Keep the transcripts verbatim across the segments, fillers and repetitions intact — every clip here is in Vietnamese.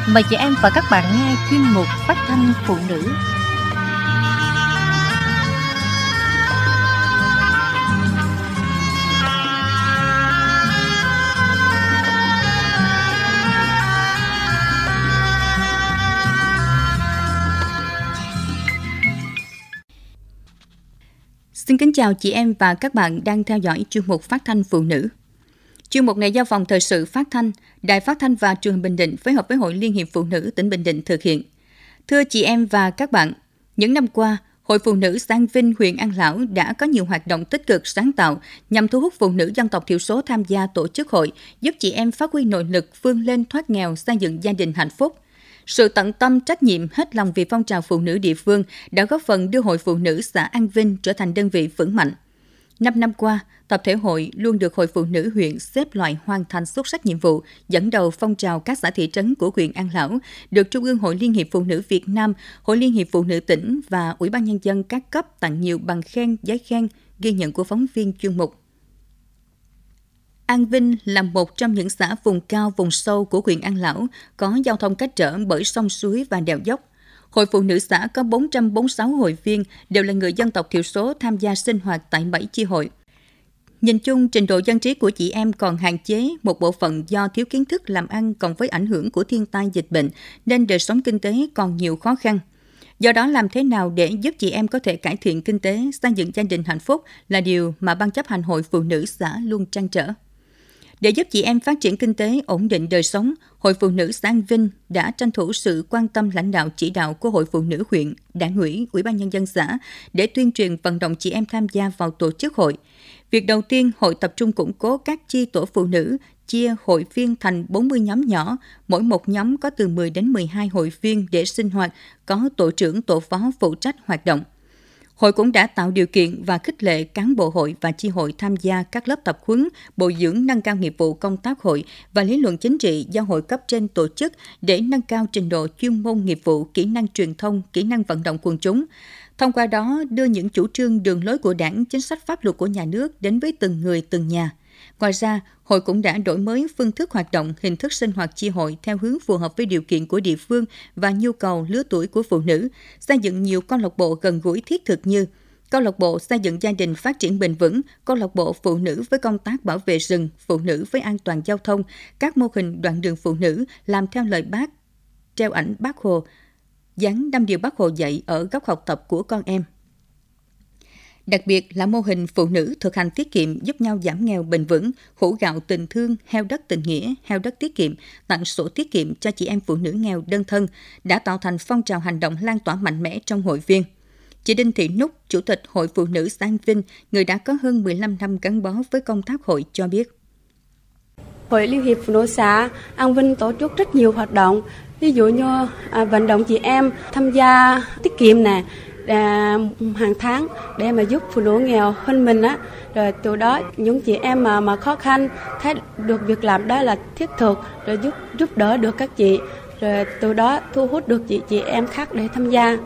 Mời chị em và các bạn nghe chuyên mục Phát thanh phụ nữ. Xin kính chào chị em và các bạn đang theo dõi chuyên mục Phát thanh phụ nữ. Chuyên mục này do Phòng Thời sự Phát thanh, Đài Phát thanh và Truyền hình Bình Định phối hợp với Hội Liên hiệp Phụ nữ tỉnh Bình Định thực hiện. Thưa chị em và các bạn, những năm qua, Hội Phụ nữ xã An Vinh, huyện An Lão đã có nhiều hoạt động tích cực sáng tạo nhằm thu hút phụ nữ dân tộc thiểu số tham gia tổ chức hội, giúp chị em phát huy nội lực vươn lên thoát nghèo, xây dựng gia đình hạnh phúc. Sự tận tâm, trách nhiệm, hết lòng vì phong trào phụ nữ địa phương đã góp phần đưa Hội Phụ nữ xã An Vinh trở thành đơn vị vững mạnh. Năm năm qua, tập thể hội luôn được Hội Phụ nữ huyện xếp loại hoàn thành xuất sắc nhiệm vụ, dẫn đầu phong trào các xã thị trấn của huyện An Lão, được Trung ương Hội Liên hiệp Phụ nữ Việt Nam, Hội Liên hiệp Phụ nữ tỉnh và Ủy ban Nhân dân các cấp tặng nhiều bằng khen, giấy khen, ghi nhận của phóng viên chuyên mục. An Vinh là một trong những xã vùng cao, vùng sâu của huyện An Lão, có giao thông cách trở bởi sông suối và đèo dốc. Hội Phụ nữ xã có bốn trăm bốn mươi sáu hội viên, đều là người dân tộc thiểu số tham gia sinh hoạt tại bảy chi hội. Nhìn chung, trình độ dân trí của chị em còn hạn chế, một bộ phận do thiếu kiến thức làm ăn cộng với ảnh hưởng của thiên tai dịch bệnh, nên đời sống kinh tế còn nhiều khó khăn. Do đó, làm thế nào để giúp chị em có thể cải thiện kinh tế, xây dựng gia đình hạnh phúc là điều mà Ban chấp hành Hội Phụ nữ xã luôn trăn trở. Để giúp chị em phát triển kinh tế, ổn định đời sống, Hội Phụ nữ xã An Vinh đã tranh thủ sự quan tâm lãnh đạo chỉ đạo của Hội Phụ nữ huyện, Đảng ủy, Ủy ban Nhân dân xã để tuyên truyền vận động chị em tham gia vào tổ chức hội. Việc đầu tiên, hội tập trung củng cố các chi tổ phụ nữ, chia hội viên thành bốn mươi nhóm nhỏ, mỗi một nhóm có từ mười đến mười hai hội viên để sinh hoạt, có tổ trưởng, tổ phó phụ trách hoạt động. Hội cũng đã tạo điều kiện và khích lệ cán bộ hội và chi hội tham gia các lớp tập huấn, bồi dưỡng nâng cao nghiệp vụ công tác hội và lý luận chính trị do hội cấp trên tổ chức để nâng cao trình độ chuyên môn nghiệp vụ, kỹ năng truyền thông, kỹ năng vận động quần chúng. Thông qua đó, đưa những chủ trương đường lối của Đảng, chính sách pháp luật của nhà nước đến với từng người, từng nhà. Ngoài ra, hội cũng đã đổi mới phương thức hoạt động, hình thức sinh hoạt chi hội theo hướng phù hợp với điều kiện của địa phương và nhu cầu lứa tuổi của phụ nữ, xây dựng nhiều câu lạc bộ gần gũi thiết thực như câu lạc bộ xây dựng gia đình phát triển bền vững, câu lạc bộ phụ nữ với công tác bảo vệ rừng, phụ nữ với an toàn giao thông, các mô hình đoạn đường phụ nữ làm theo lời Bác, treo ảnh Bác Hồ, dán năm điều Bác Hồ dạy ở góc học tập của con em. Đặc biệt là mô hình phụ nữ thực hành tiết kiệm giúp nhau giảm nghèo bền vững, hũ gạo tình thương, heo đất tình nghĩa, heo đất tiết kiệm, tặng sổ tiết kiệm cho chị em phụ nữ nghèo đơn thân, đã tạo thành phong trào hành động lan tỏa mạnh mẽ trong hội viên. Chị Đinh Thị Núc, Chủ tịch Hội Phụ nữ xã An Vinh, người đã có hơn mười lăm năm gắn bó với công tác hội cho biết. Hội Liên hiệp Phụ nữ xã An Vinh tổ chức rất nhiều hoạt động, ví dụ như à, vận động chị em tham gia tiết kiệm nè, À, hàng tháng để mà giúp phụ nữ nghèo hơn mình á, rồi từ đó những chị em mà mà khó khăn thấy được việc làm đó là thiết thực, rồi giúp giúp đỡ được các chị, rồi từ đó thu hút được chị chị em khác để tham gia.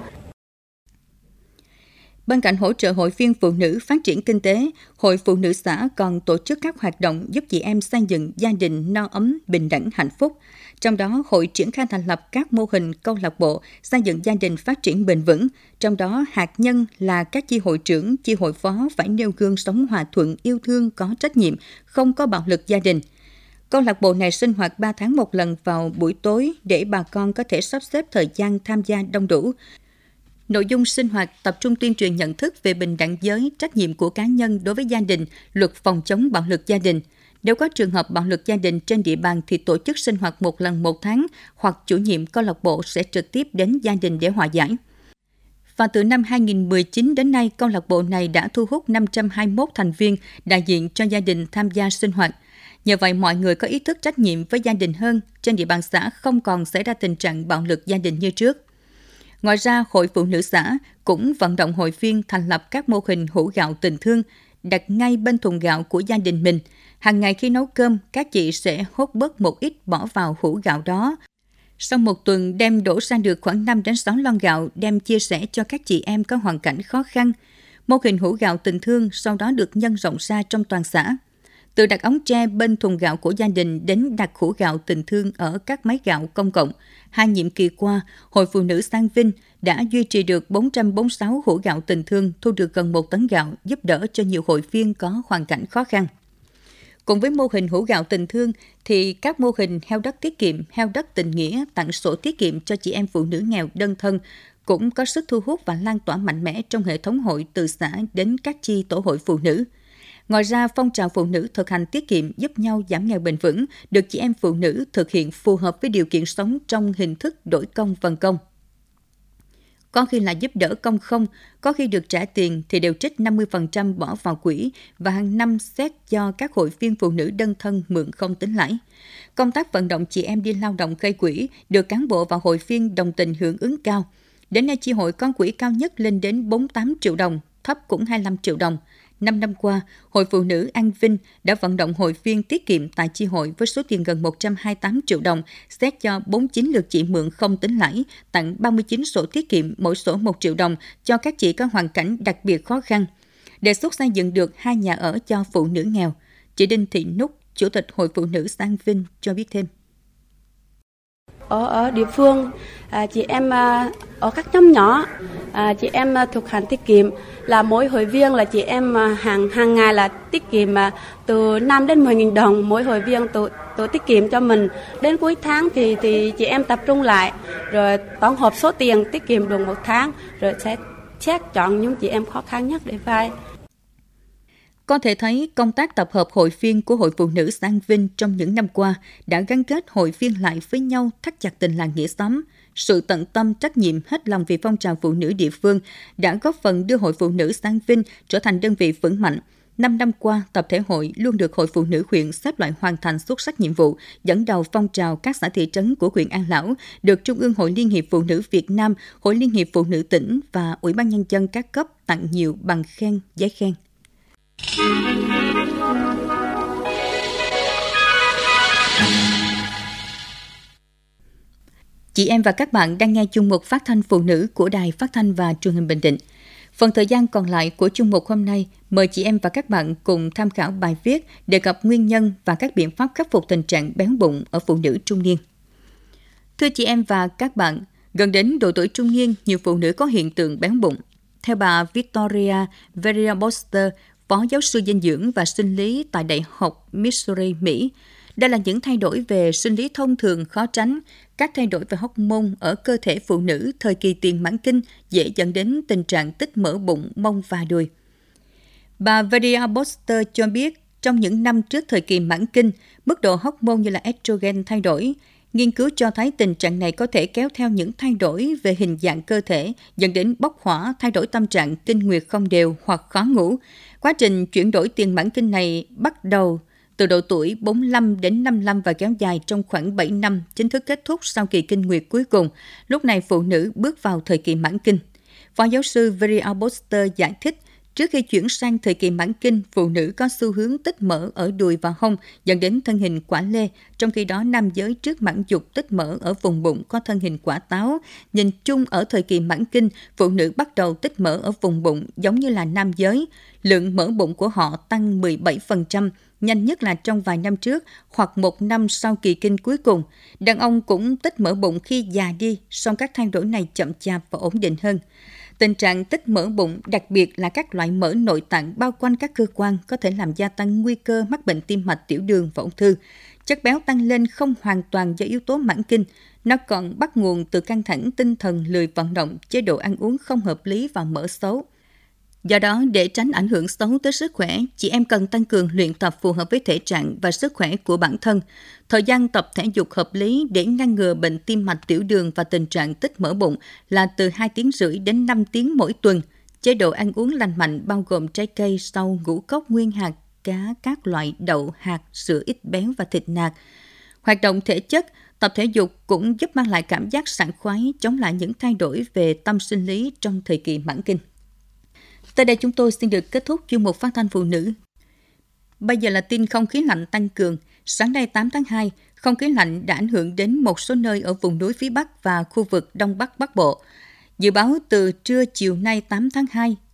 Bên cạnh hỗ trợ hội viên phụ nữ phát triển kinh tế, Hội Phụ nữ xã còn tổ chức các hoạt động giúp chị em xây dựng gia đình no ấm, bình đẳng, hạnh phúc. Trong đó, hội triển khai thành lập các mô hình câu lạc bộ xây dựng gia đình phát triển bền vững. Trong đó, hạt nhân là các chi hội trưởng, chi hội phó phải nêu gương sống hòa thuận, yêu thương, có trách nhiệm, không có bạo lực gia đình. Câu lạc bộ này sinh hoạt ba tháng một lần vào buổi tối để bà con có thể sắp xếp thời gian tham gia đông đủ. Nội dung sinh hoạt tập trung tuyên truyền nhận thức về bình đẳng giới, trách nhiệm của cá nhân đối với gia đình, luật phòng chống bạo lực gia đình. Nếu có trường hợp bạo lực gia đình trên địa bàn thì tổ chức sinh hoạt một lần một tháng hoặc chủ nhiệm câu lạc bộ sẽ trực tiếp đến gia đình để hòa giải. Và từ năm hai nghìn không trăm mười chín đến nay, câu lạc bộ này đã thu hút năm trăm hai mươi mốt thành viên đại diện cho gia đình tham gia sinh hoạt. Nhờ vậy, mọi người có ý thức trách nhiệm với gia đình hơn, trên địa bàn xã không còn xảy ra tình trạng bạo lực gia đình như trước. Ngoài ra, Hội Phụ nữ xã cũng vận động hội viên thành lập các mô hình hũ gạo tình thương, đặt ngay bên thùng gạo của gia đình mình. Hàng ngày khi nấu cơm, các chị sẽ hốt bớt một ít bỏ vào hũ gạo đó. Sau một tuần đem đổ ra được khoảng năm đến sáu lon gạo đem chia sẻ cho các chị em có hoàn cảnh khó khăn. Mô hình hũ gạo tình thương sau đó được nhân rộng ra trong toàn xã. Từ đặt ống tre bên thùng gạo của gia đình đến đặt hũ gạo tình thương ở các máy gạo công cộng, hai nhiệm kỳ qua, Hội Phụ nữ Sang Vinh đã duy trì được bốn trăm bốn mươi sáu hũ gạo tình thương, thu được gần một tấn gạo, giúp đỡ cho nhiều hội viên có hoàn cảnh khó khăn. Cùng với mô hình hũ gạo tình thương, thì các mô hình heo đất tiết kiệm, heo đất tình nghĩa, tặng sổ tiết kiệm cho chị em phụ nữ nghèo đơn thân cũng có sức thu hút và lan tỏa mạnh mẽ trong hệ thống hội từ xã đến các chi tổ hội phụ nữ. Ngoài ra, phong trào phụ nữ thực hành tiết kiệm giúp nhau giảm nghèo bền vững được chị em phụ nữ thực hiện phù hợp với điều kiện sống trong hình thức đổi công vần công. Có khi là giúp đỡ công không, có khi được trả tiền thì đều trích năm mươi phần trăm bỏ vào quỹ và hàng năm xét cho các hội viên phụ nữ đơn thân mượn không tính lãi. Công tác vận động chị em đi lao động gây quỹ được cán bộ và hội viên đồng tình hưởng ứng cao. Đến nay, chi hội có quỹ cao nhất lên đến bốn mươi tám triệu đồng, thấp cũng hai mươi lăm triệu đồng. Năm năm qua, Hội Phụ nữ An Vinh đã vận động hội viên tiết kiệm tại chi hội với số tiền gần một trăm hai mươi tám triệu đồng, xét cho bốn mươi chín lượt chị mượn không tính lãi, tặng ba mươi chín sổ tiết kiệm, mỗi sổ một triệu đồng cho các chị có hoàn cảnh đặc biệt khó khăn. Đề xuất xây dựng được hai nhà ở cho phụ nữ nghèo. Chị Đinh Thị Núc, Chủ tịch Hội Phụ nữ An Vinh cho biết thêm. Ở, ở địa phương, à, chị em à, ở các nhóm nhỏ, à, chị em à, thực hành tiết kiệm là mỗi hội viên là chị em à, hàng hàng ngày là tiết kiệm à, từ năm đến mười nghìn đồng mỗi hội viên tự, tự tiết kiệm cho mình. Đến cuối tháng thì thì chị em tập trung lại rồi tổng hợp số tiền tiết kiệm được một tháng rồi sẽ xét chọn những chị em khó khăn nhất để vay. Có thể thấy, công tác tập hợp hội viên của Hội Phụ nữ xã An Vinh trong những năm qua đã gắn kết hội viên lại với nhau, thắt chặt tình làng nghĩa xóm. Sự tận tâm, trách nhiệm, hết lòng vì phong trào phụ nữ địa phương đã góp phần đưa Hội Phụ nữ xã An Vinh trở thành đơn vị vững mạnh. Năm năm qua, tập thể hội luôn được Hội Phụ nữ huyện xếp loại hoàn thành xuất sắc nhiệm vụ, dẫn đầu phong trào các xã thị trấn của huyện An Lão, được Trung ương Hội Liên hiệp Phụ nữ Việt Nam, Hội Liên hiệp Phụ nữ tỉnh và Ủy ban Nhân dân các cấp tặng nhiều bằng khen, giấy khen. Chị em và các bạn đang nghe chuyên mục Phát thanh Phụ nữ của Đài Phát thanh và Truyền hình Bình Định. Phần thời gian còn lại của chuyên mục hôm nay, mời chị em và các bạn cùng tham khảo bài viết đề cập nguyên nhân và các biện pháp khắc phục tình trạng béo bụng ở phụ nữ trung niên. Thưa chị em và các bạn, gần đến độ tuổi trung niên, nhiều phụ nữ có hiện tượng béo bụng. Theo bà Victoria Verrier-Boster, Phó giáo sư dinh dưỡng và sinh lý tại Đại học Missouri, Mỹ. Đây là những thay đổi về sinh lý thông thường khó tránh. Các thay đổi về hormone ở cơ thể phụ nữ thời kỳ tiền mãn kinh dễ dẫn đến tình trạng tích mỡ bụng, mông và đùi. Bà Verrier-Boster cho biết, trong những năm trước thời kỳ mãn kinh, mức độ hormone như là estrogen thay đổi. Nghiên cứu cho thấy tình trạng này có thể kéo theo những thay đổi về hình dạng cơ thể, dẫn đến bốc hỏa, thay đổi tâm trạng, kinh nguyệt không đều hoặc khó ngủ. Quá trình chuyển đổi tiền mãn kinh này bắt đầu từ độ tuổi bốn mươi lăm đến năm mươi lăm và kéo dài trong khoảng bảy năm, chính thức kết thúc sau kỳ kinh nguyệt cuối cùng. Lúc này phụ nữ bước vào thời kỳ mãn kinh. Phó giáo sư Verrier-Boster giải thích, trước khi chuyển sang thời kỳ mãn kinh, phụ nữ có xu hướng tích mỡ ở đùi và hông, dẫn đến thân hình quả lê, trong khi đó nam giới trước mãn dục tích mỡ ở vùng bụng có thân hình quả táo. Nhìn chung ở thời kỳ mãn kinh, phụ nữ bắt đầu tích mỡ ở vùng bụng giống như là nam giới. Lượng mỡ bụng của họ tăng mười bảy phần trăm, nhanh nhất là trong vài năm trước hoặc một năm sau kỳ kinh cuối cùng. Đàn ông cũng tích mỡ bụng khi già đi, song các thay đổi này chậm chạp và ổn định hơn. Tình trạng tích mỡ bụng, đặc biệt là các loại mỡ nội tạng bao quanh các cơ quan, có thể làm gia tăng nguy cơ mắc bệnh tim mạch, tiểu đường và ung thư. Chất béo tăng lên không hoàn toàn do yếu tố mãn kinh, nó còn bắt nguồn từ căng thẳng tinh thần, lười vận động, chế độ ăn uống không hợp lý và mỡ xấu. Do đó, để tránh ảnh hưởng xấu tới sức khỏe, chị em cần tăng cường luyện tập phù hợp với thể trạng và sức khỏe của bản thân. Thời gian tập thể dục hợp lý để ngăn ngừa bệnh tim mạch, tiểu đường và tình trạng tích mỡ bụng là từ hai tiếng rưỡi đến năm tiếng mỗi tuần. Chế độ ăn uống lành mạnh bao gồm trái cây, rau, ngũ cốc, nguyên hạt, cá, các loại đậu, hạt, sữa ít béo và thịt nạc. Hoạt động thể chất, tập thể dục cũng giúp mang lại cảm giác sảng khoái, chống lại những thay đổi về tâm sinh lý trong thời kỳ mãn kinh. Tới đây chúng tôi xin được kết thúc chuyên mục Phát thanh Phụ nữ. Bây giờ là tin không khí lạnh tăng cường. Sáng nay tám tháng hai, không khí lạnh đã ảnh hưởng đến một số nơi ở vùng núi phía Bắc và khu vực Đông Bắc Bắc Bộ. Dự báo từ trưa chiều nay tám tháng hai,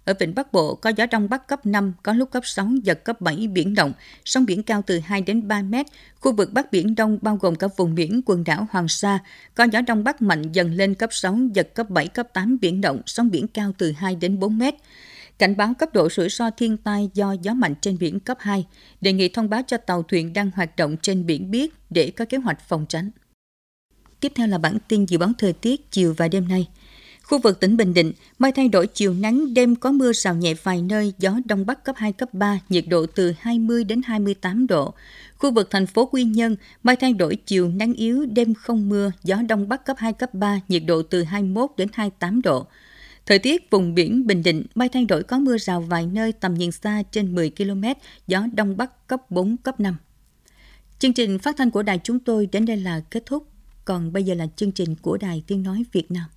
Ở vịnh Bắc Bộ có gió đông bắc cấp năm, có lúc cấp sáu, giật cấp bảy, biển động, sóng biển cao từ hai đến ba mét. Khu vực Bắc Biển Đông bao gồm cả vùng biển quần đảo Hoàng Sa, có gió đông bắc mạnh dần lên cấp sáu, giật cấp bảy, cấp tám, biển động, sóng biển cao từ hai đến bốn mét. Cảnh báo cấp độ rủi ro thiên tai do gió mạnh trên biển cấp hai, đề nghị thông báo cho tàu thuyền đang hoạt động trên biển biết để có kế hoạch phòng tránh. Tiếp theo là bản tin dự báo thời tiết chiều và đêm nay. Khu vực tỉnh Bình Định, mây thay đổi chiều nắng, đêm có mưa rào nhẹ vài nơi, gió đông bắc cấp hai, cấp ba, nhiệt độ từ hai mươi đến hai mươi tám độ. Khu vực thành phố Quy Nhơn, mây thay đổi chiều nắng yếu, đêm không mưa, gió đông bắc cấp hai, cấp ba, nhiệt độ từ hai mươi mốt đến hai mươi tám độ. Thời tiết vùng biển Bình Định, mây thay đổi có mưa rào vài nơi, tầm nhìn xa trên mười ki lô mét, gió đông bắc cấp bốn, cấp năm. Chương trình phát thanh của đài chúng tôi đến đây là kết thúc. Còn bây giờ là chương trình của Đài Tiếng Nói Việt Nam.